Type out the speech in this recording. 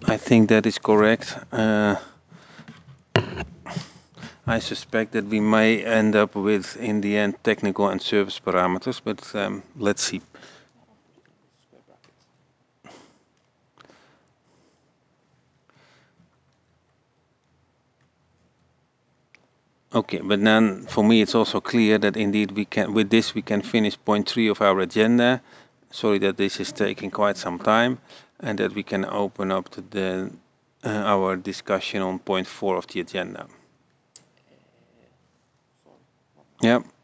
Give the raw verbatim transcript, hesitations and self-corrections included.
I think that is correct. Uh, I suspect that we may end up with, in the end, technical and service parameters, but um, let's see. Okay, but then for me it's also clear that indeed we can, with this we can finish point three of our agenda. Sorry that this is taking quite some time, and that we can open up to the uh, our discussion on point four of the agenda. Yeah.